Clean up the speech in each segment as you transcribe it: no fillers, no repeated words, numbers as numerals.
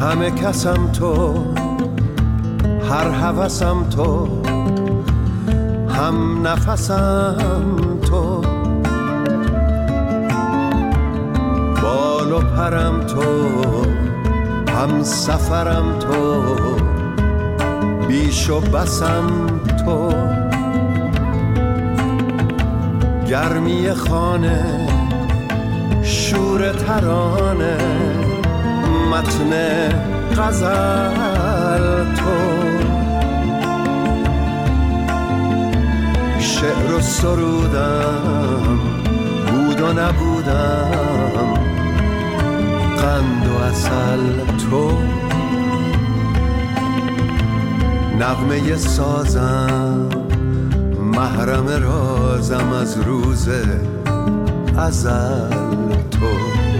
همه کسم تو، هر هوسم تو، هم نفسم تو، بال و پرم تو، هم سفرم تو، بیش و بسم تو، گرمی خانه، شور ترانه، متن غزل تو، شعر و سرودم، بود و نبودم، قند و عسل تو، نغمه سازم، محرم رازم از روز ازل تو،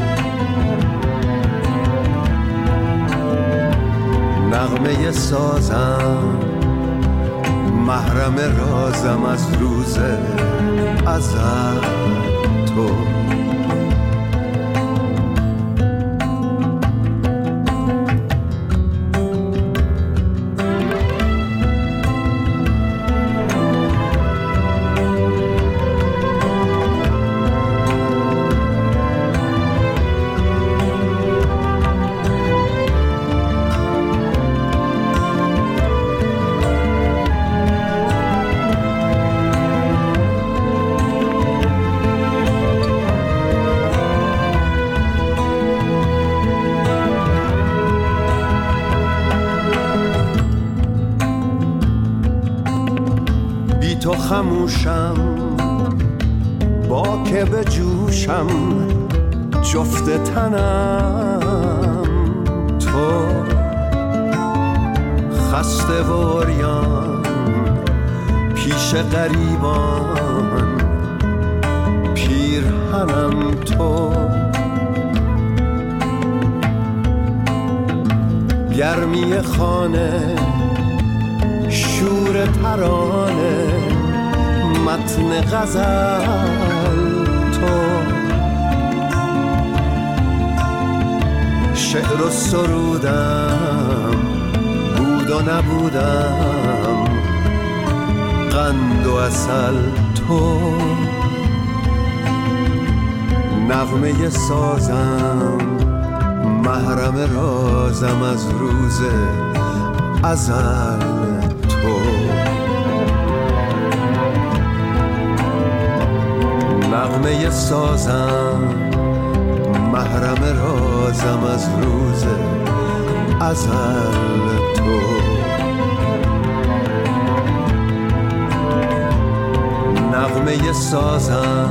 نغمه سازم، محرم رازم از روز ازل تو. تو خموشم، با که به جوشم، جفت تنم تو، خسته و عریان پیش غریبان، پیرهنم تو، گرمی خانه، شور ترانه، متن غزل تو، شعر و سرودم، بود و نبودم، قند و عسل تو، نغمه سازم، محرم رازم از روز ازل تو، نغمه سازم، محرم رازم از روز ازل تو، نغمه سازم،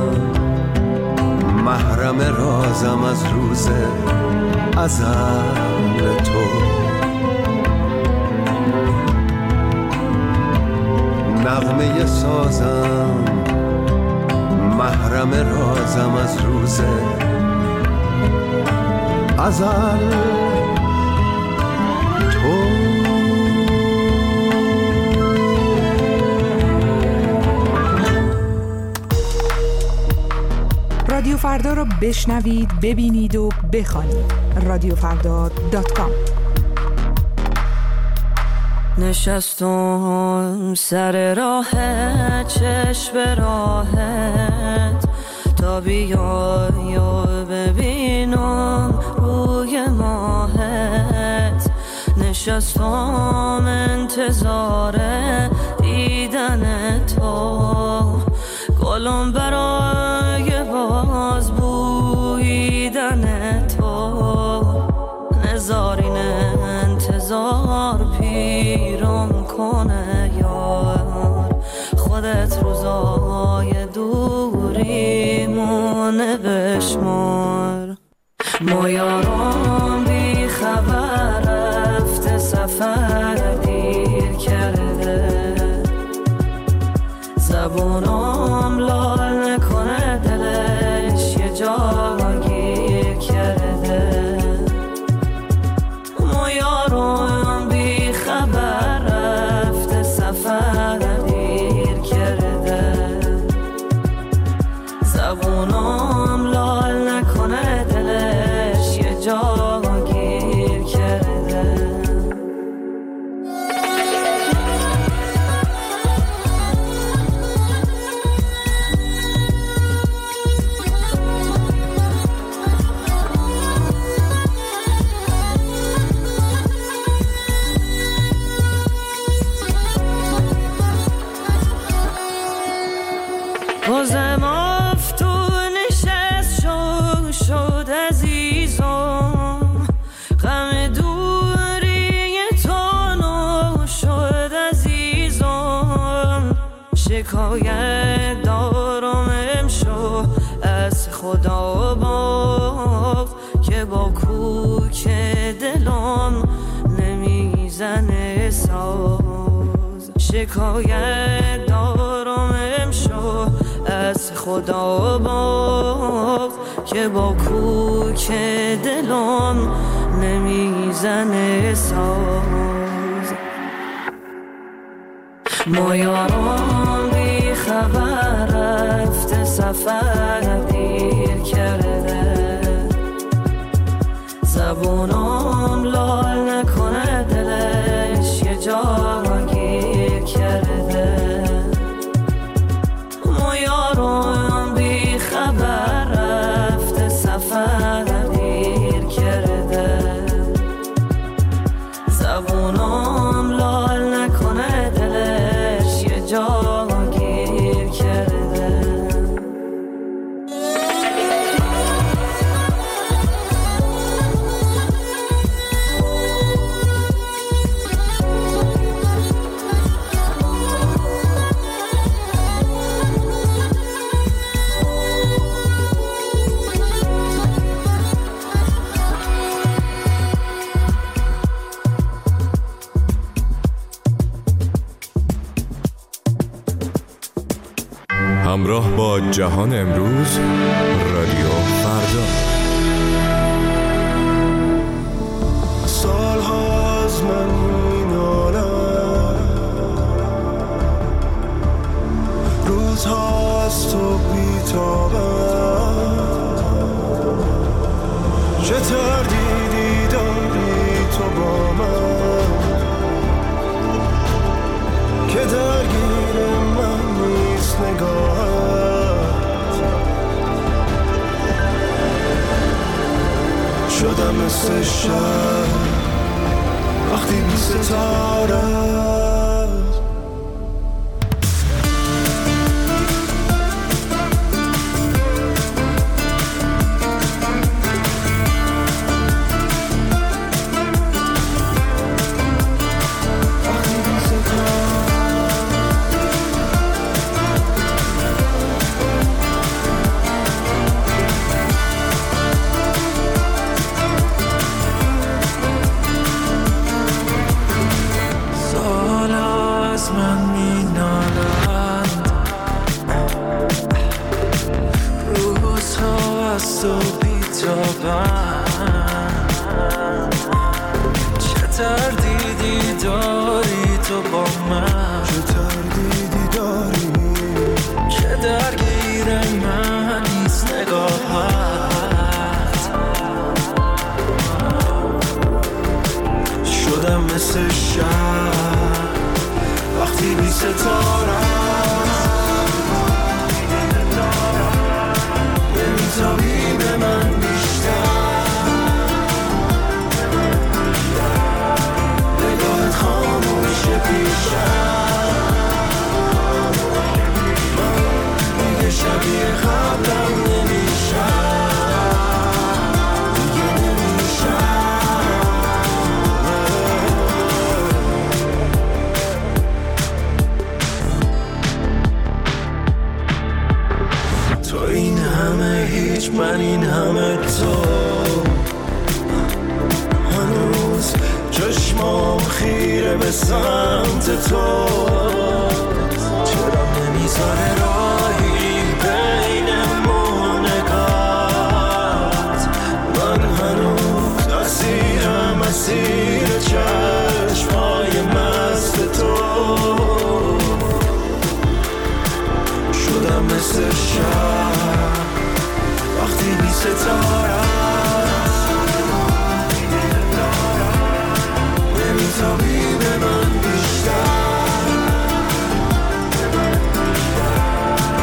محرم رازم از روز ازل تو، نغمه سازم، محرم رازم از روز ازل تو. رادیو فردا رو بشنوید، ببینید و بخوانید. رادیوفردا.com. نشستم سر راه، چشم به راهت، تا بیای و ببینم روی ماهت. نشستم انتظار دیدن تو، گلم برای باز بویدن تو. نزارین انتظار پیرم کنه یار، خودت روزای دوریمونه بشمار. ما یارم بی خبر رفته، سفر دیر کرده، زبونم لال نکنه، دلش یه جا گیر کرده. ما یارم بی خبر رفته، سفر دیر کرده، زبونم لال نکنه، دلش یه جا شکایت دارم امشو از خدا باز که با کوک دلم نمیزنه ساز. شکایت دارم امشو از خدا باز که با کوک دلم نمیزنه ساز. ما یاران بی خبر رفته سفر دیر کرده، زبونم لال نکنه دلش یه جا گیر کرده. ما یاران بی خبر رفته سفر دیر کرده، زبونم لال نکنه دلش یه جا گیر کرده. همراه با جهان امروز، رادیو فردا. سالها از من مینالم، روزها از تو بیتابم، چه تردیدی داری تو با من که درگیر من نیست نگاهت. شدم مثل شب وقتی بی ستاره مثل شب وقتی بی ستاره نمیتابی به من بیشتر، نگاهت خاموشه پیشم، من دیگه شبیه قبلم نمیشم، دیگه نمیشم. این همه هیچ، من این همه تو، هنوز چشمام خیره به سمت تو، چرا نمیذاره راهی بینمون نگات، من هنوز اسیرم اسیر چشمای مست تو، شدم مثل شب وقتی بی ستاره نمیتابی به من بیشتر،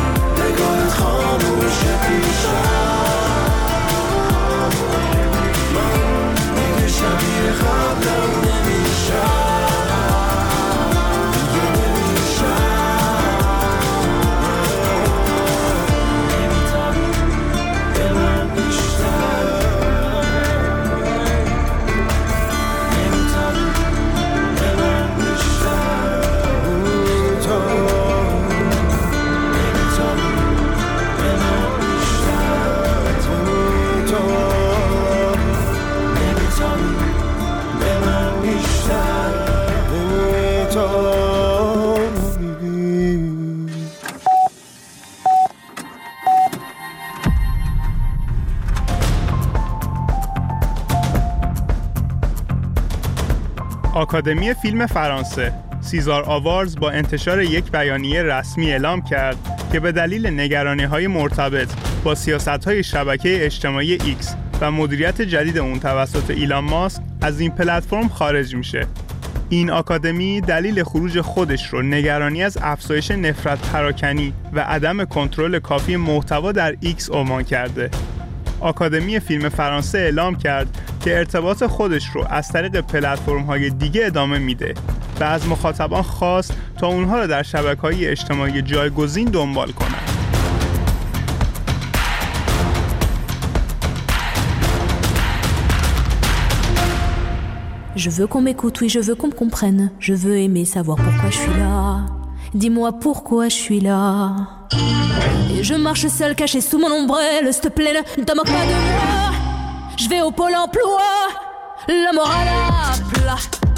آکادمی فیلم فرانسه سیزار آوارز با انتشار یک بیانیه رسمی اعلام کرد که به دلیل نگرانی‌های مرتبط با سیاست‌های شبکه اجتماعی ایکس و مدیریت جدید اون توسط ایلان ماسک از این پلتفرم خارج میشه. این آکادمی دلیل خروج خودش رو نگرانی از افزایش نفرت پراکنی و عدم کنترل کافی محتوا در ایکس عنوان کرده. آکادمی فیلم فرانسه اعلام کرد که ارتباط خودش رو از طریق پلتفرم‌های دیگه ادامه میده و از مخاطبان خواست تا اونها رو در شبکه‌های اجتماعی جایگزین دنبال کنند. Je veux qu'on m'écoute, oui, je veux qu'on me comprenne. Je veux aimer savoir pourquoi je suis là. Dis-moi pourquoi je suis là. Et je marche seule, cachée sous mon ombrelle. S'il te plaît, ne te moque pas de moi. Je vais au pôle emploi, la morale à plat.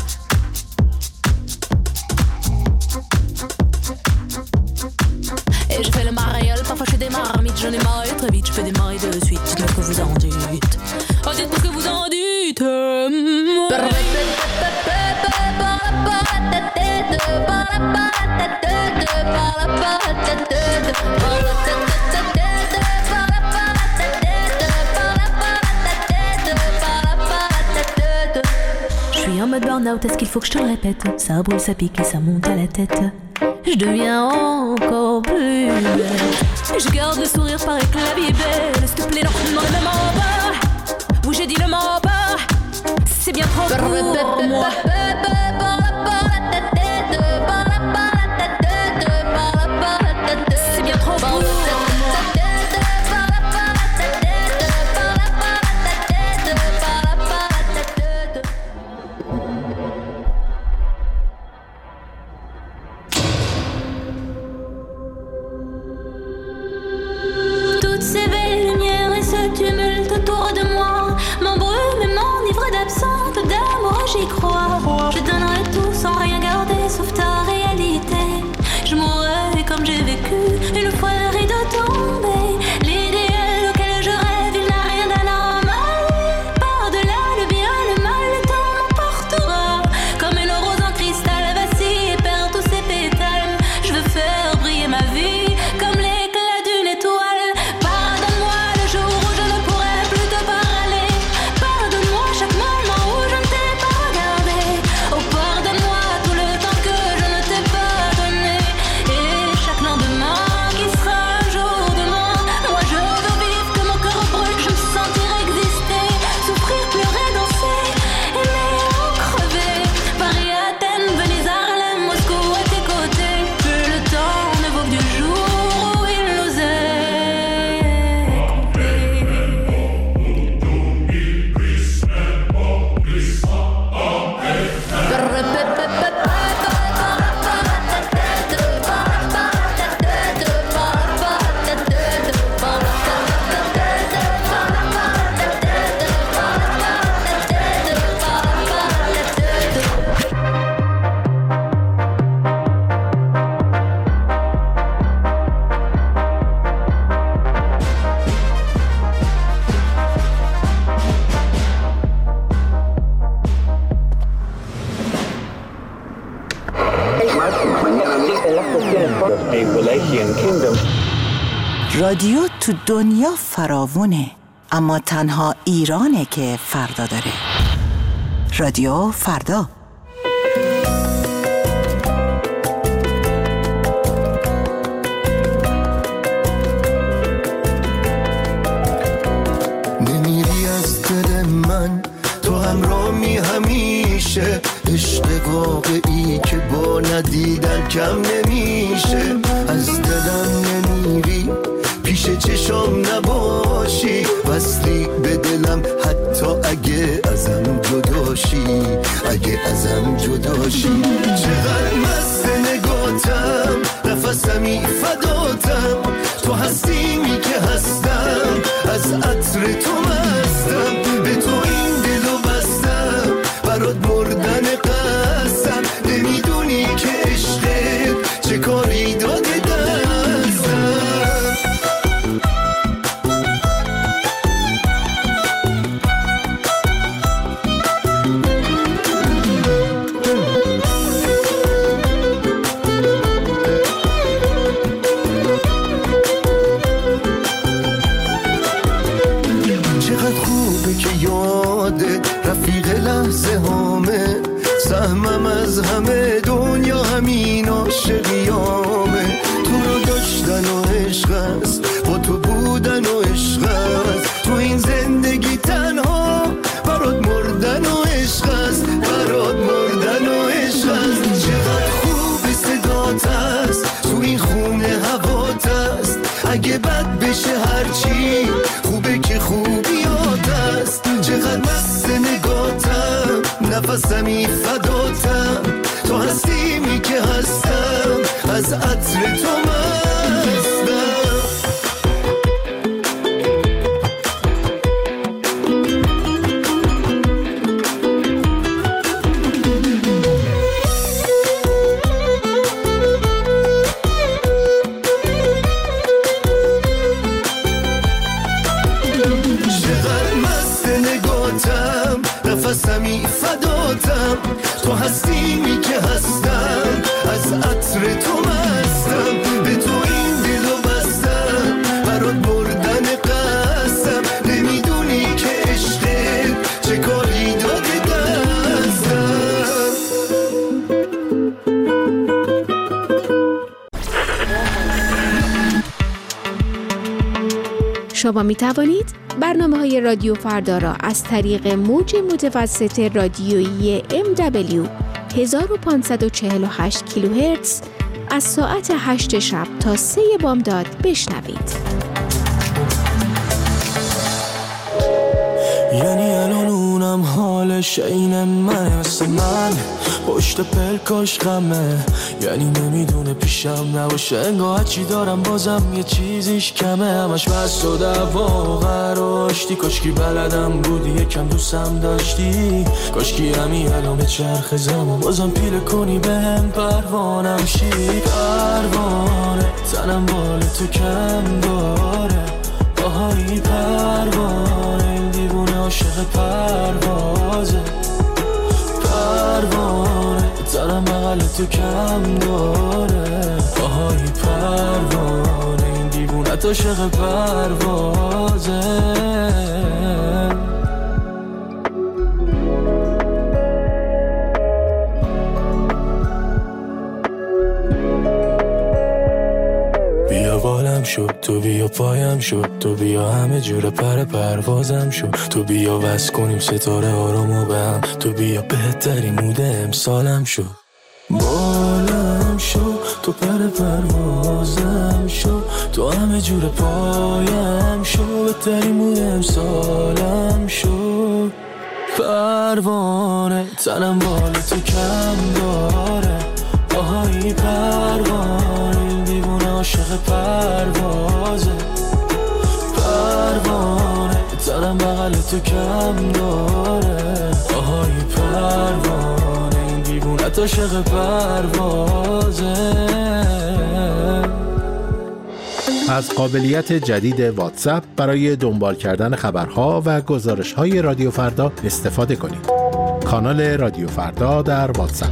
Et je fais le mariole, parfois je fais des marmites. J'en ai marre très vite, je fais démarrer de suite. Dites-moi ce que vous en dites. Oh, dites-moi ce que vous en dites. Je suis en mode burn-out, est-ce qu'il faut que je te le répète? Ça brûle, ça pique et ça monte à la tête. Je deviens encore plus belle. Je garde le sourire, paraît que la vie est belle. S'il te plaît, non, le même en bas. Oui, j'ai dit le même en bas. C'est bien trop pour moi. C'est bien trop pour moi. Toutes ces belles lumières et ce tumulte autour de moi m'embrument et m'enivrent d'absence, d'amour, j'y crois. Je donnerai tout sans rien garder sauf ta réalité. Je mourrai comme j'ai vécu une fois le rideau tombé. L'idéal auquel je rêve, il n'a rien d'anormal. Par-delà le bien, le mal, le temps m'emportera. Comme une rose en cristal vacille et perd tous ses pétales. Je veux faire briller ma vie comme l'éclat d'une étoile. Pardonne-moi le jour où je ne pourrai plus te parler. Pardonne-moi chaque moment où je ne t'ai pas regardé. Oh, pardonne-moi tout le temps que je ne t'ai pas donné. Et chaque lendemain qui sera un jour demain. Moi je veux vivre que mon cœur brûle, je me sentir exister. Souffrir, pleurer, danser, aimer en crever. Paris, Athènes, Venise, Harlem, Moscou à tes côtés. Que le temps ne vaut que du jour où il nous est رادیو تو دنیا فراوونه، اما تنها ایرانه که فردا داره. رادیو فردا. نمیری از دل من، تو همراهی همیشه. عشق واقعی که با ندیدن کم نمیشه. از دلم نمیری، پیش چشام نباشی. وصلی به دلم حتی اگه ازم جداشی. اگه ازم جداشی. چقدر مست نگاتم، نفسمی فداتم. تو هستیمی که هستم، از عطر تو مستم. به تو این دلو بستم، برات مردن قسم. نمیدونی که عشقت چه کاری داده دستم. یاده رفیق لحظه هامه سهمم از همه دنیا همین عاشقیامه تو رو داشتن و عشق است با تو بودن و عشق است تو این زندگی تنها برات مردن و عشق است برات مردن و عشق است چقدر خوب صدات است تو این خونه هوات است اگه بد بشه هرچی خوبه که خوبیات است چقدر مست نگاتم نفسمی فداتم تو هستیمی که هستم از عطر تو مستم نفسمی فداتم تو هستیمی که هستم از عطر تو مستم به تو این دلو بستم برات بردن قسم نمیدونی که عشقت چه کاری داده دستم شما می توانید برنامه‌های رادیو فردا را از طریق موج متوسط رادیویی MW 1548 کیلوهرتز از ساعت 8 شب تا 3 بامداد بشنوید. یعنی الان اونم حالش عین من مثل من پشت پلکاش غمه یعنی نمیدونه پیشم نباشه انگار چی دارم بازم یه چیزیش کمه همش بس و دعوا قراشتی کاشکی بلدم بودی یکم دوستم داشتی کاشکی همی الان به چرخ زمان بازم پیله کنی بهم پروانم شی پروانه تنم بال تو کم داره باهایی پروانه این دیوونه عاشق پروازه پروانه تنم بغل تو کم داره باهایی پروانه این دیوونه عاشق پروازه بالم شد تو بیا پایم شد تو بیا همه جور پروازم شد تو بیا وصل کنیم ستاره آرامو به هم تو بیا بهترین مود امسالم شد بالم شد تو پروازم شد تو همه جور پایم شد بهترین مود امسالم شد پروانه تنم بال تو کم داره باهایی پروانه عاشق پروازه پروانه تنم بغل تو کم داره آهای پروانه این دیوونت عاشق پروازه. از قابلیت جدید واتساپ برای دنبال کردن خبرها و گزارش‌های رادیو فردا استفاده کنید. کانال رادیو فردا در واتساپ.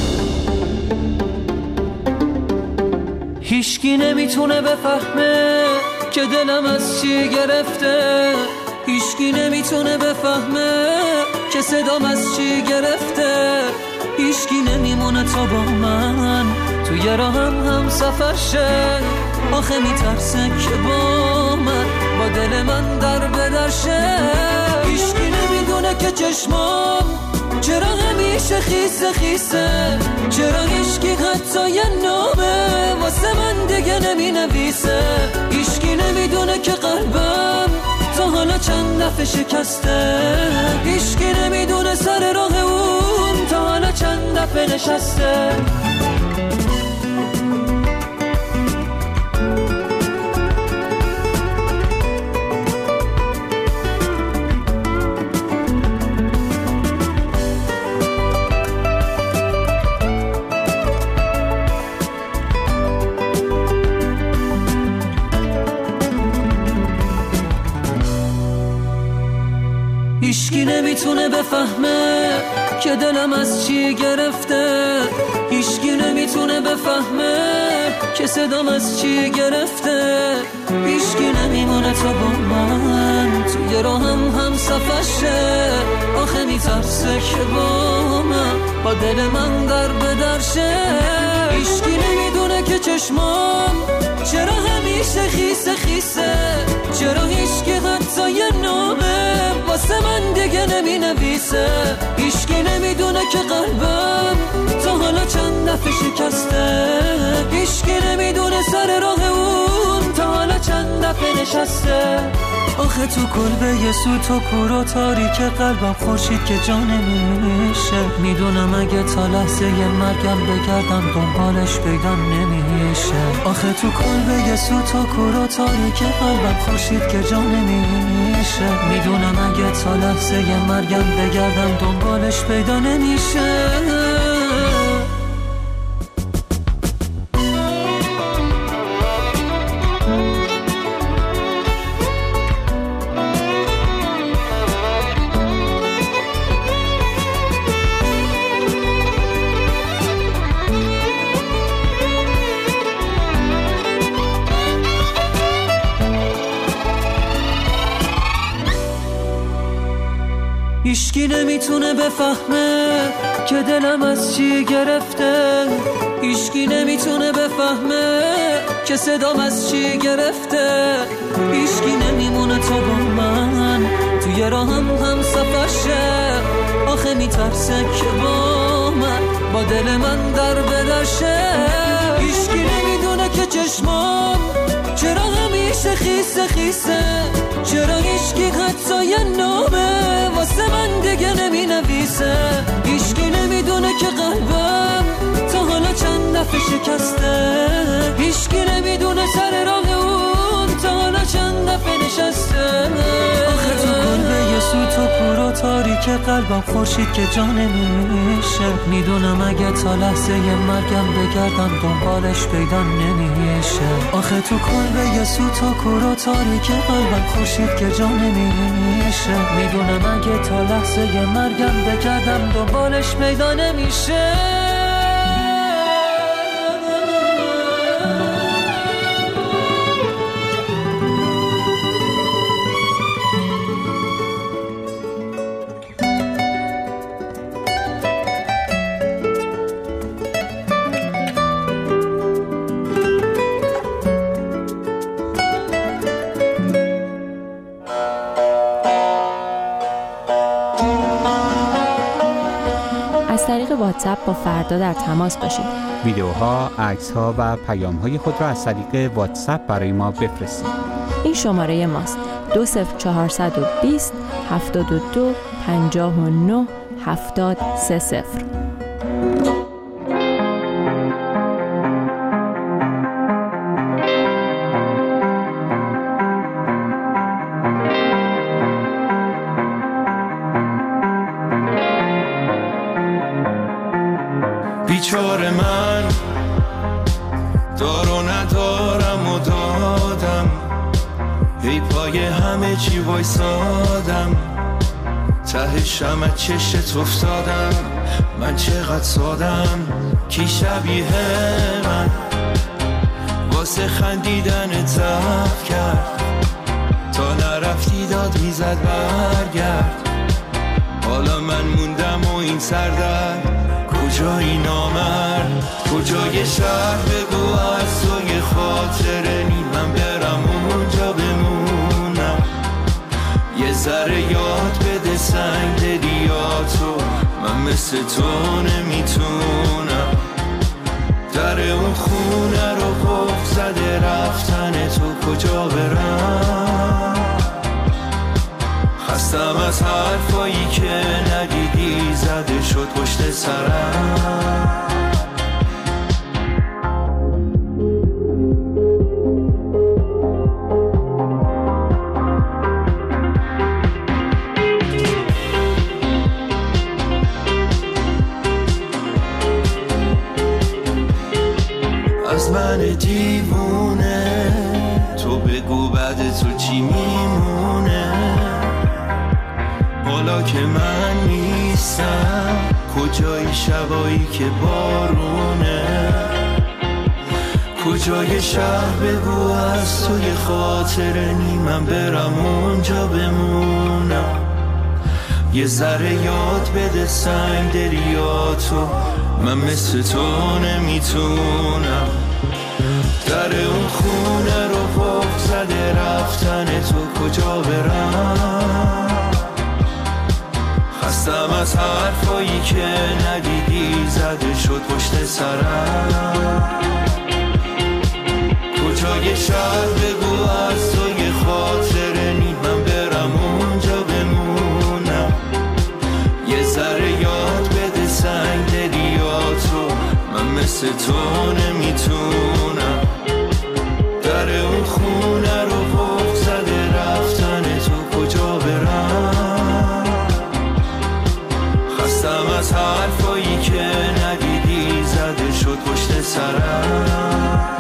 هیچکی نمیتونه بفهمه که دلم از چی گرفته هیچکی نمیتونه بفهمه که صدام از چی گرفته هیچکی نمیمونه تا با من توی راهم هم سفر شه آخه میترسه که با من با دل من در بدرشه هیچکی نمیدونه که چشمام چرا همیشه خیسه خیسه چرا هیچکی حتی یه نامه واسه من دیگه نمی نویسه هیچکی نمیدونه که قلبم تا حالا چند دفعه شکسته هیچکی نمیدونه سر راه اون تا حالا چند دفعه نشسته هیچکی نمیتونه بفهمه که دلم از چی گرفته، هیچکی نمیتونه بفهمه که صدام از چی گرفته، هیچکی نمیمونه تا با من توی راهم سفشه، آخه میترسه که با من با دل من در بدرشه، هیچکی نمیدونه که چشمام چرا همیشه خیسه خیسه، چرا هیچکی حتی یه نامه واسه من دیگه نمی نویسه، هیچکی نمیدونه که قلبم تا حالا چند دفعه شکسته، هیچکی نمیدونه سر راه اون تا حالا چند دفعه نشسته، آخه تو کلبه یه سوت و کور و تاریک قلبم خورشید که جا نمیشه، میدونم اگه تا لحظه مرگم بگردم دنبالش پیدا نمیشه، آخه تو کلبه یه سوت و کور و تاریک قلبم خورشید که جا نمیشه، میدونم اگه تا لحظه مرگم بگردم دنبالش پیدا نمیشه. هیچکی نمیتونه بفهمه که دلم از چی گرفته، هیچکی نمیتونه بفهمه که صدام از چی گرفته، هیچکی نمیمونه تا با من توی راهم سفشه، آخه میترسه که با من با دل من در بدرشه، هیچکی نمیدونه که چشمام چرا همیشه خیسه خیسه، چرا هیچکی حتی یه نامه واسه من دیگه نمی نویسه، هیچکی نمیدونه که قلبم تا حالا چند دفعه شکسته، هیچکی نمیدونه سر راه اون تا حالا چند دفعه نشسته، آخه تو کلبه یه سوت و کور و تاریک قلبم خورشید که جا نمیشه، میدونم اگه تا لحظه مرگم بگردم دنبالش پیدا نمیشه، آخه تو کلبه یه سوت و کور و تاریک قلبم خورشید که جا نمیشه، میدونم اگه تا لحظه مرگم بگردم دنبالش پیدا نمیشه. واتساپ با فردا در تماس باشید. ویدیوها، عکس‌ها و پیام‌های خود را از طریق واتساپ برای ما بفرستید. این شماره ماست: 20420 72 59 7030. بیچاره من دارو ندارم و دادم، ای پای همه چی وایسادم، ته شمع چشت افتادم، من چقدر سادم، کی شبیه من واسه خندیدن ضعف کرد، تا نرفتی داد میزد برگرد، حالا من موندم و این سردرد، کجایی نامرد، کجای شهر بگو از توی خاطره نی، من برم اونجا بمونم، یه ذره یاد بده سنگ دلیاتو، من مثل تو نمیتونم، در اون خونه رو قفل زده رفتن تو، کجا برم، خستم از حرفایی که ندیدی زده شد پشت سرم. از من دیوونه تو بگو بعد تو چی میمونه، حالا حالا که من نیستم، کجای شبایی که بارونه، کجای شهر بگو از توی خاطر نیمم برم اونجا بمونم. یه ذره یاد بده سنگ دلیاتو، من مثل تو نمیتونم. در اون خونه رو پاک زده رفتن تو، کجا برم؟ خستم از حرفایی که ندیدی زده شد پشت سرم. کجای شهر بگو از توی خاطر نیمم برم اونجا بمونم. یه ذره یاد بده سنگ دلیاتو، من مثل تو نمیتونم. در اون خونه رو پاک زده رفتن تو، کجا برم؟ خستم از حرفایی که ندیدی زده شد پشت سرم.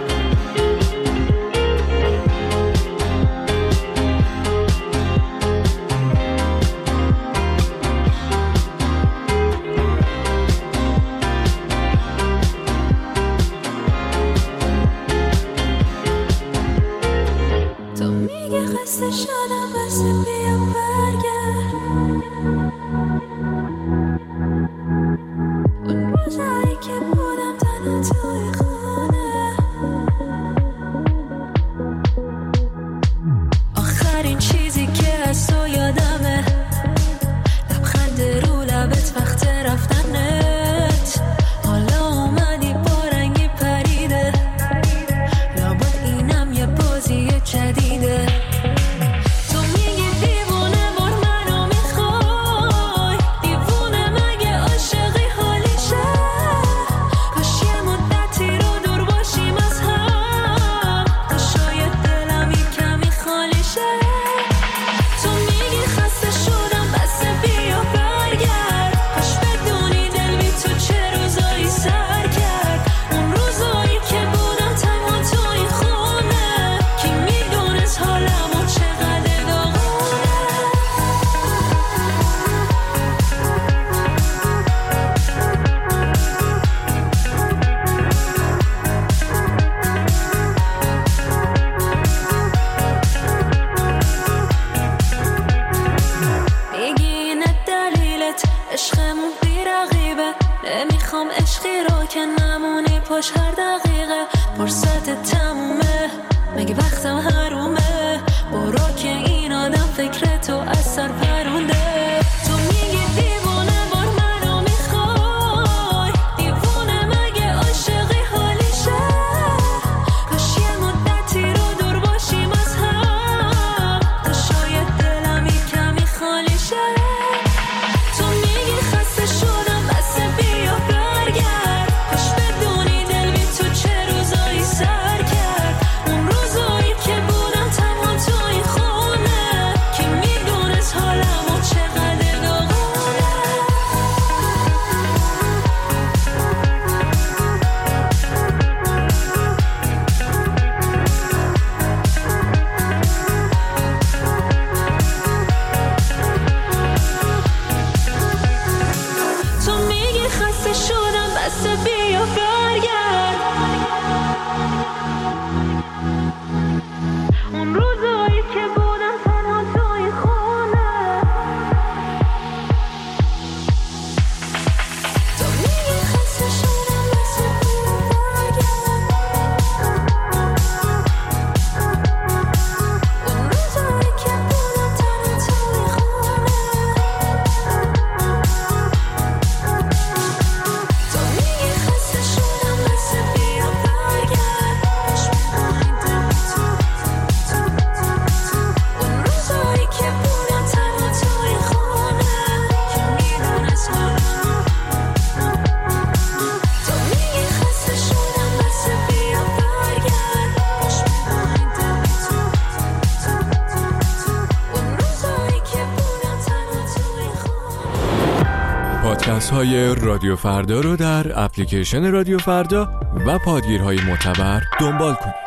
پادکست های رادیو فردا رو در اپلیکیشن رادیو فردا و پادگیرهای معتبر دنبال کنید.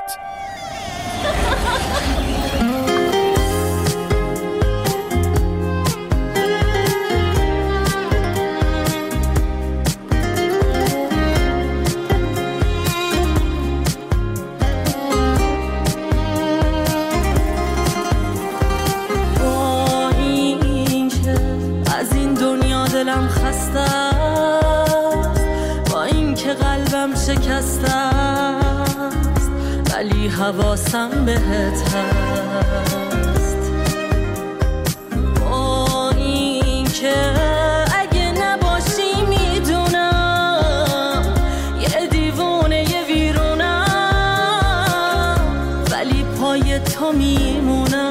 از این دنیا دلم خسته است، با این که قلبم شکسته است، ولی حواسم بهت هست. با این که اگه نباشی میدونم یه دیوونه یه ویرونم، ولی پای تو میمونم.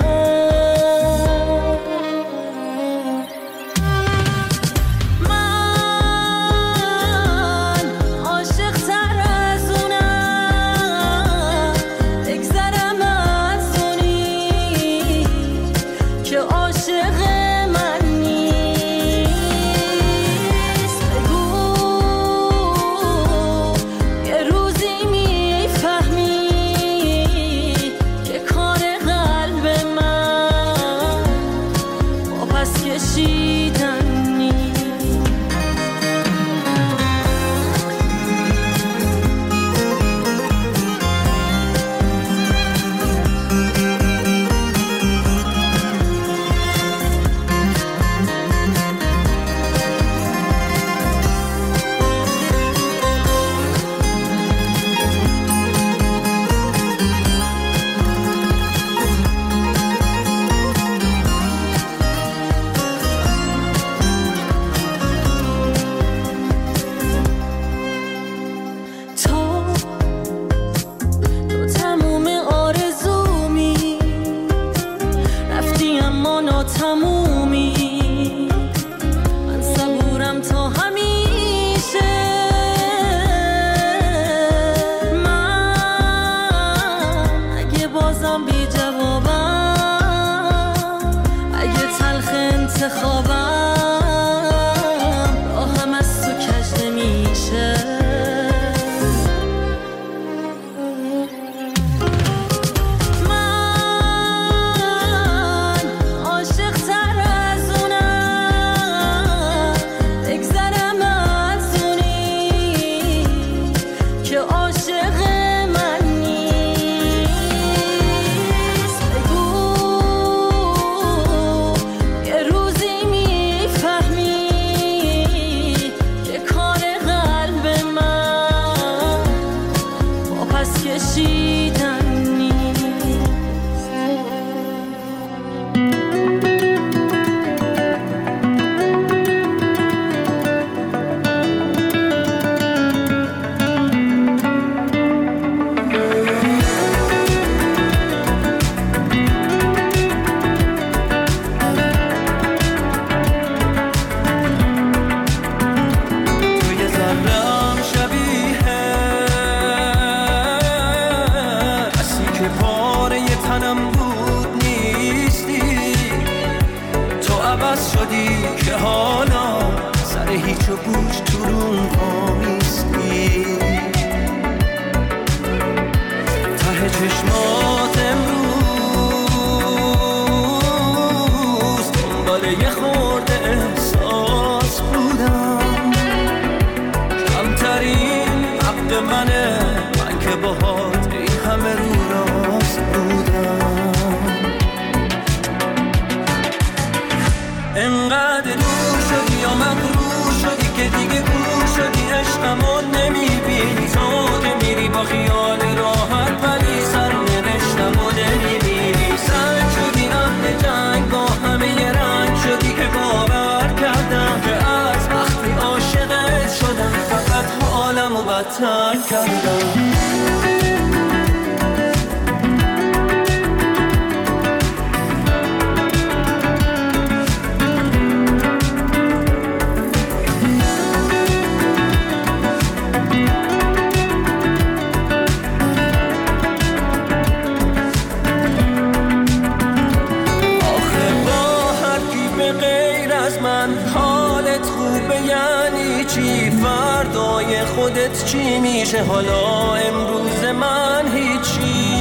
خودت چی میشه حالا امروز من هیچی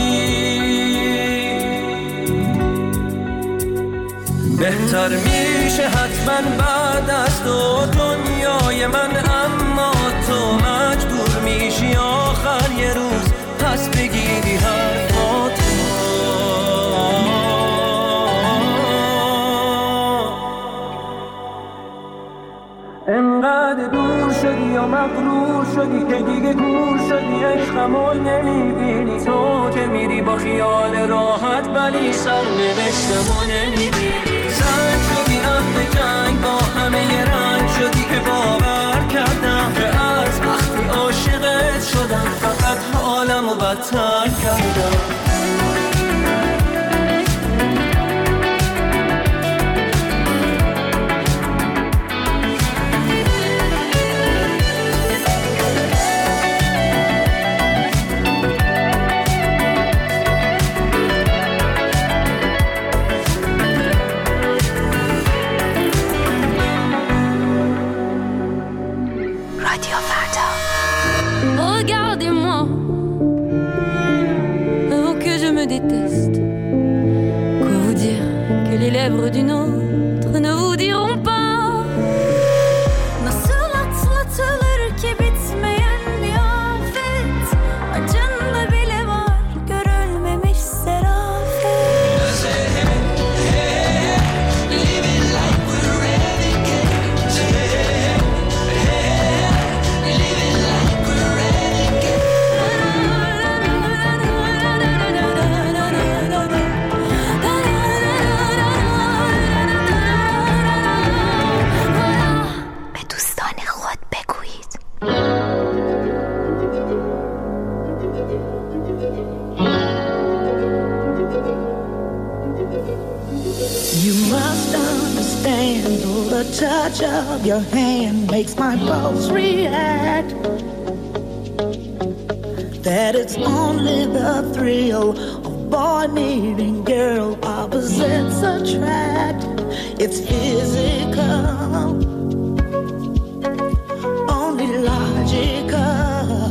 بهتر میشه حتما بعد از تو دنیای من اما تو مجبور میشی آخر یه روز پس بگیری حرفاتو انقدر دور شدی یا مغرور شدی که دیگه کور شدی عشقمو نمیبینی تو که میری با خیال راحت ولی سرنوشتمو نمیبینی زن شدی اهل جنگ با همه رنگ شدی که باور کردم که از وقتی عاشقت شدم فقط حالمو بدتر کردم Regardez-moi, oh que je me déteste. Quoi vous dire que les lèvres d'une autre ne vous diront pas. Nasıl atlatılır ki bitmeyen bir afet. Acında bile var görülmemiş serafet. Living like we're renegades. Living like we're renegades. به دوستان خود بگویید. You must understand, though the touch of your hand makes my pulse react, that it's only the thrill of boy meeting girl opposites attract. It's physical, only logical.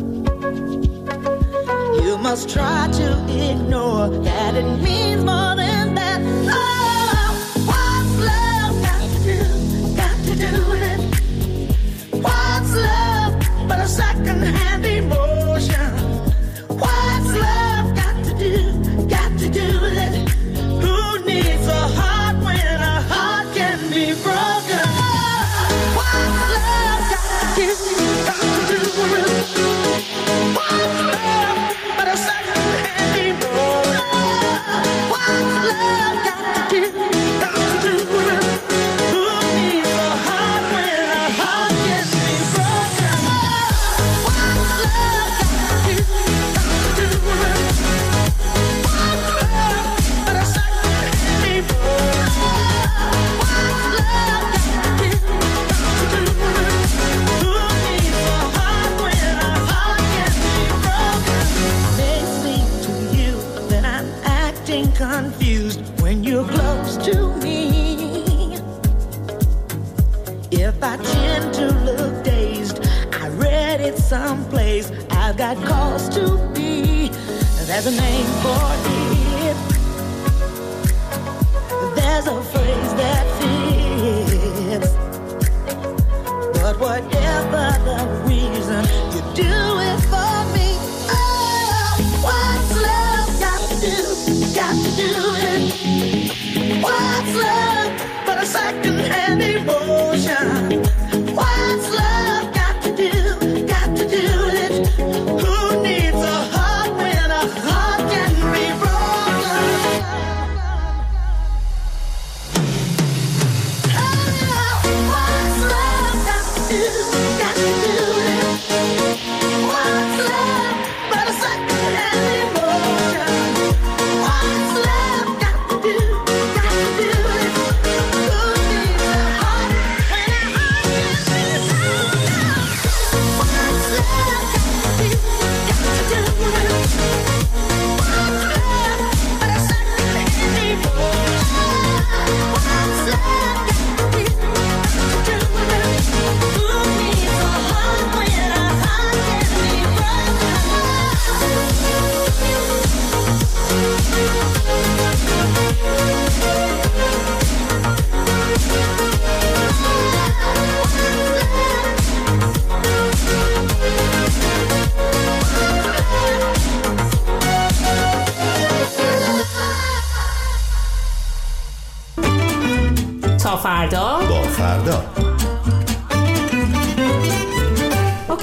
You must try to ignore that it means more than that. Oh, what's love got to do with it? What's love but a second-hand emotion? What's love got to do with it? Who needs a heart when a heart can be broken? What's love got to do with it? What's love but a second-hand emotion? What's love got to do with it? Who needs a heart when a heart can be broken? What's love got to do with it? What's love but a second-hand emotion? What's love got to do with it? Who needs a heart when a heart can be broken? May seem to you that I'm acting confused when you're close to me. If I tend to look dazed, I read it someplace. I've got cause to be. There's a name for it. There's a phrase that fits. But whatever the reason, you do it for me. Oh, what's love got to do with it? What's love but a second-hand emotion? What's love got to do with it? Who needs a heart when a heart can be broken? Oh, what's love got to do with it? What's love but a second-hand emotion? What's love got to do with it? Who needs a heart when a heart can be broken? What's love got to do with it? What's love but a second-hand emotion? What's love got to do with it? Who needs a heart when a heart can be broken? تا فردا با فردا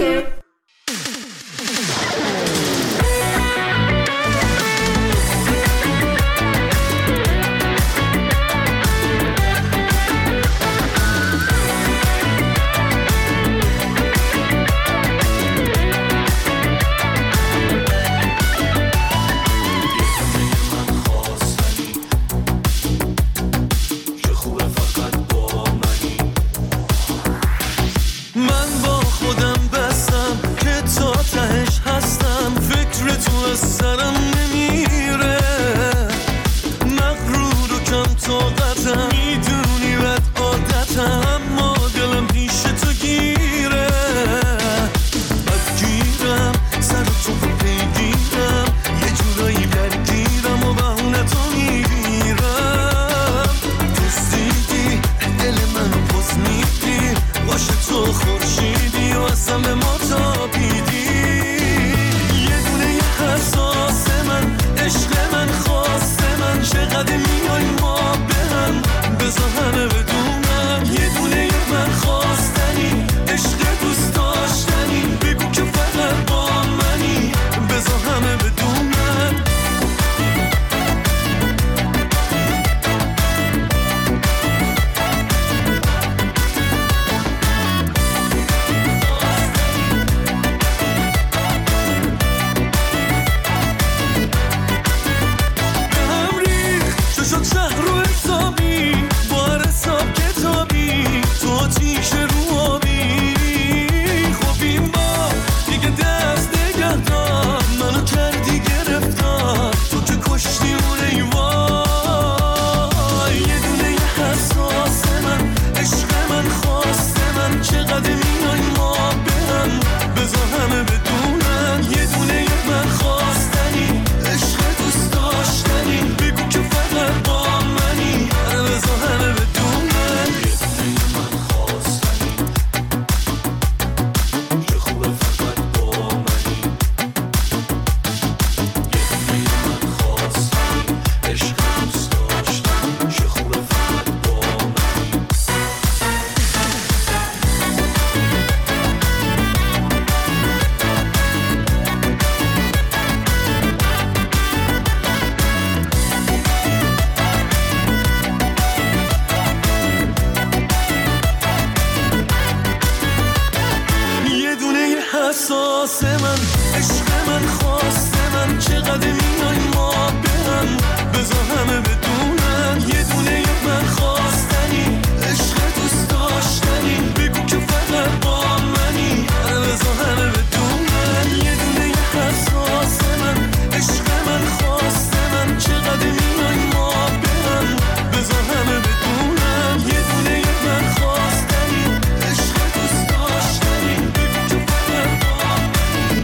حساس من، عشق من، خواست من، چقدر میای ما به هم، بذار همه بدونن یه دونه من خواستنی، عشق دوست داشتنی، بگو که فقط با منی، بذار همه بدونن یه دونه حساس من، عشق من، خواست من، چقدر میای ما به هم، بذار همه بدونن یه دونه من خواستنی، عشق دوست داشتنی، بگو که فقط با منی.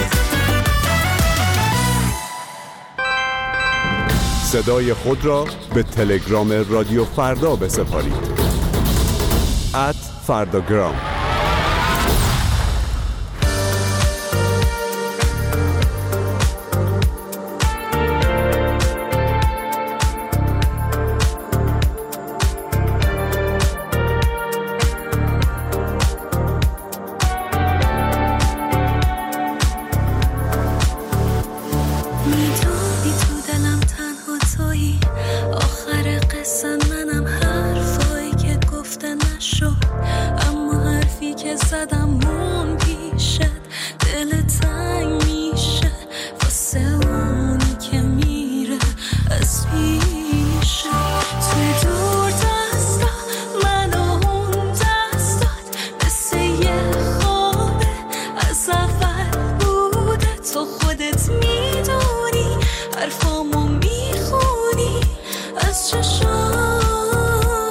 صدای خود را به تلگرام رادیو فردا بسپارید. @فرداگرام.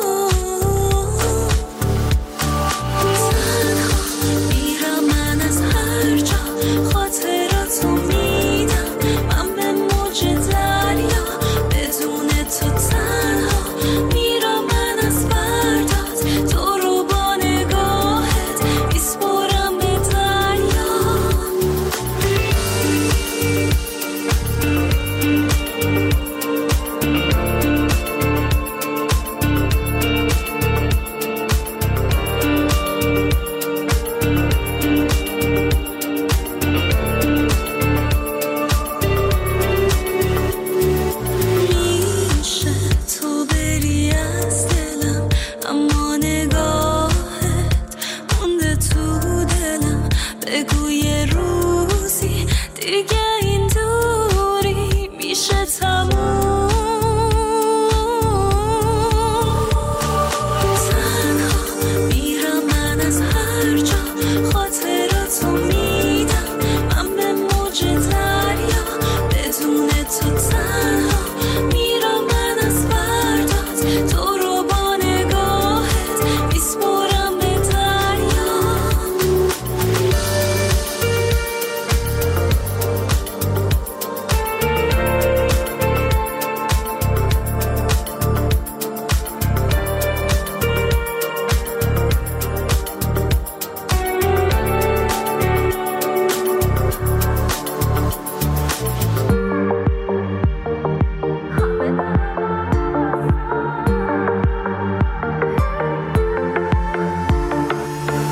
میرم من از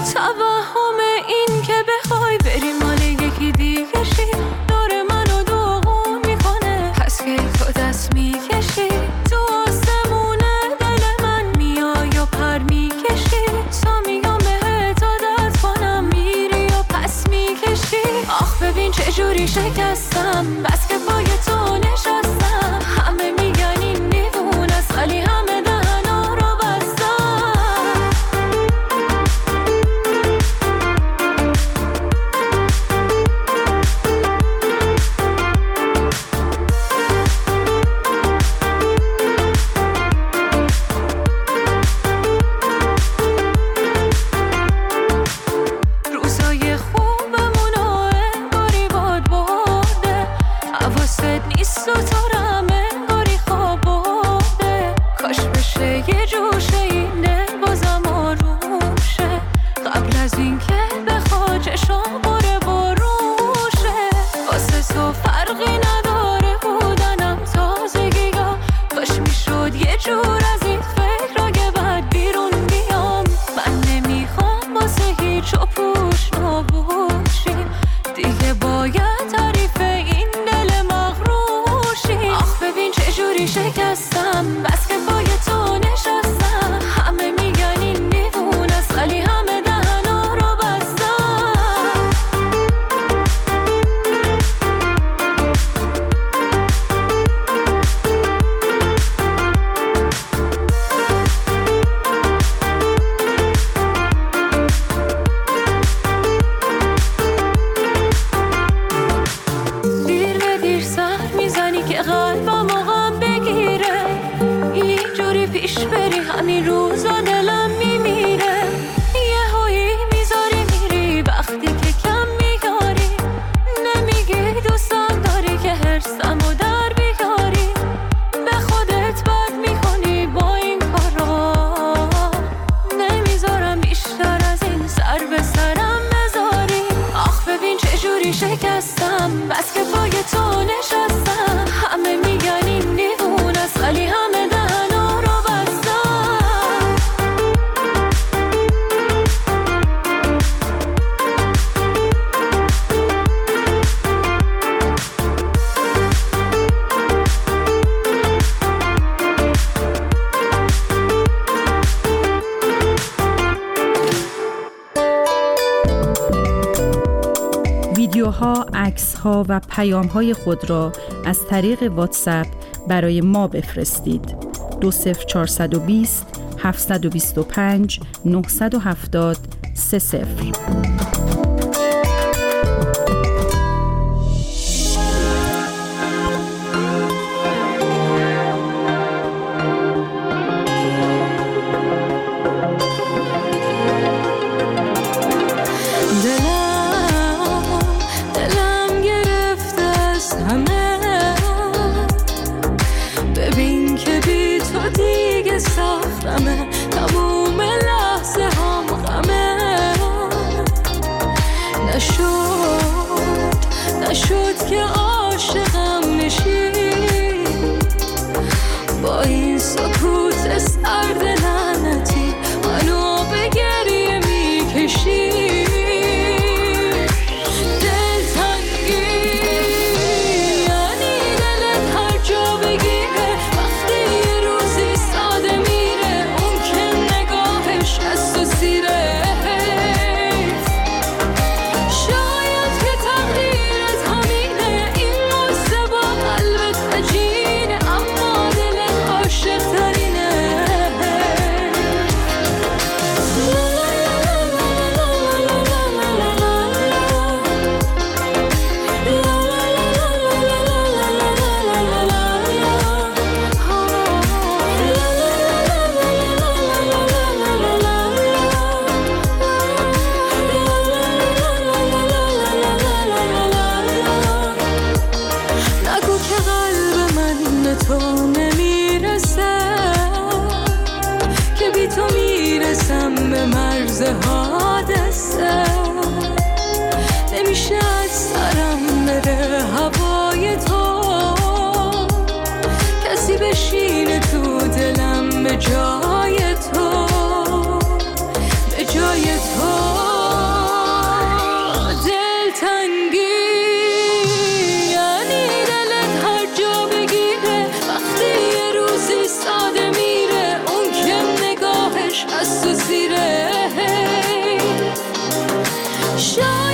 توهم این که بخوای بری مال یکی دیگه شی دور منو دوغون میکنه. پس که تو دست میکشی تو آسمونه دل من میای و پر میکشی تا میگم بهت عادت کنم میری و پس میکشی. آخ ببین چجوری شکستم بس که پای تو نشستم. همه میگن این دیوونه است ولی همه دهنا رو بستم. روزای خوبمونو انگاری باد برده. حواست نیست و تو رو انگاری خواب برده. کاش بشه یه جوشه این دل بازم آروم شه قبل از این که بخواد چشم بره بروشه. واسه تو فرقی نداره بودنم تازگی ها. کاش میشد یه جور از این فکر که بعد بیرون بیام. من نمیخوام واسه هیچ و پوش نباشیم دیگه. باید تعریف این دل مغروشی. آخ ببین چجوری شکستم بس که پای تو نشستم. همه میگن این دیوونه است ولی همه دهنا رو بستم. دیر به دیر سر میزنی که قلبم غم بگیره. اینجوری پیش بری همین روزا دلم میمیره. یه هایی میذاری میری وقتی که کم میگاری. نمیگی دوستم داری که حرصم و در بیاری. به خودت بد میکنی با این کارا. نمیذارم بیشتر از این سر به سرم بذاری. آخ ببین چجوری شکستم بس که پای تو نشستم. همه میگن این دیوونه است ولی همه دهنا رو بستم. ویدیوها، عکس‌ها و پیام‌های خود را از طریق واتساپ برای ما بفرستید. 20420 725 970 30. دلم گرفته از همه. ببین که بی تو دیگه سختمه. تموم لحظه هم غمه. نشد که عاشقم نشی. با این سکوت سرد لعنتی منو به گریه میکشی. به مرز حادثه نمیشه از سرم بره هوای تو. کسی بشینه تو دلم به جای تو، به جای تو. شاید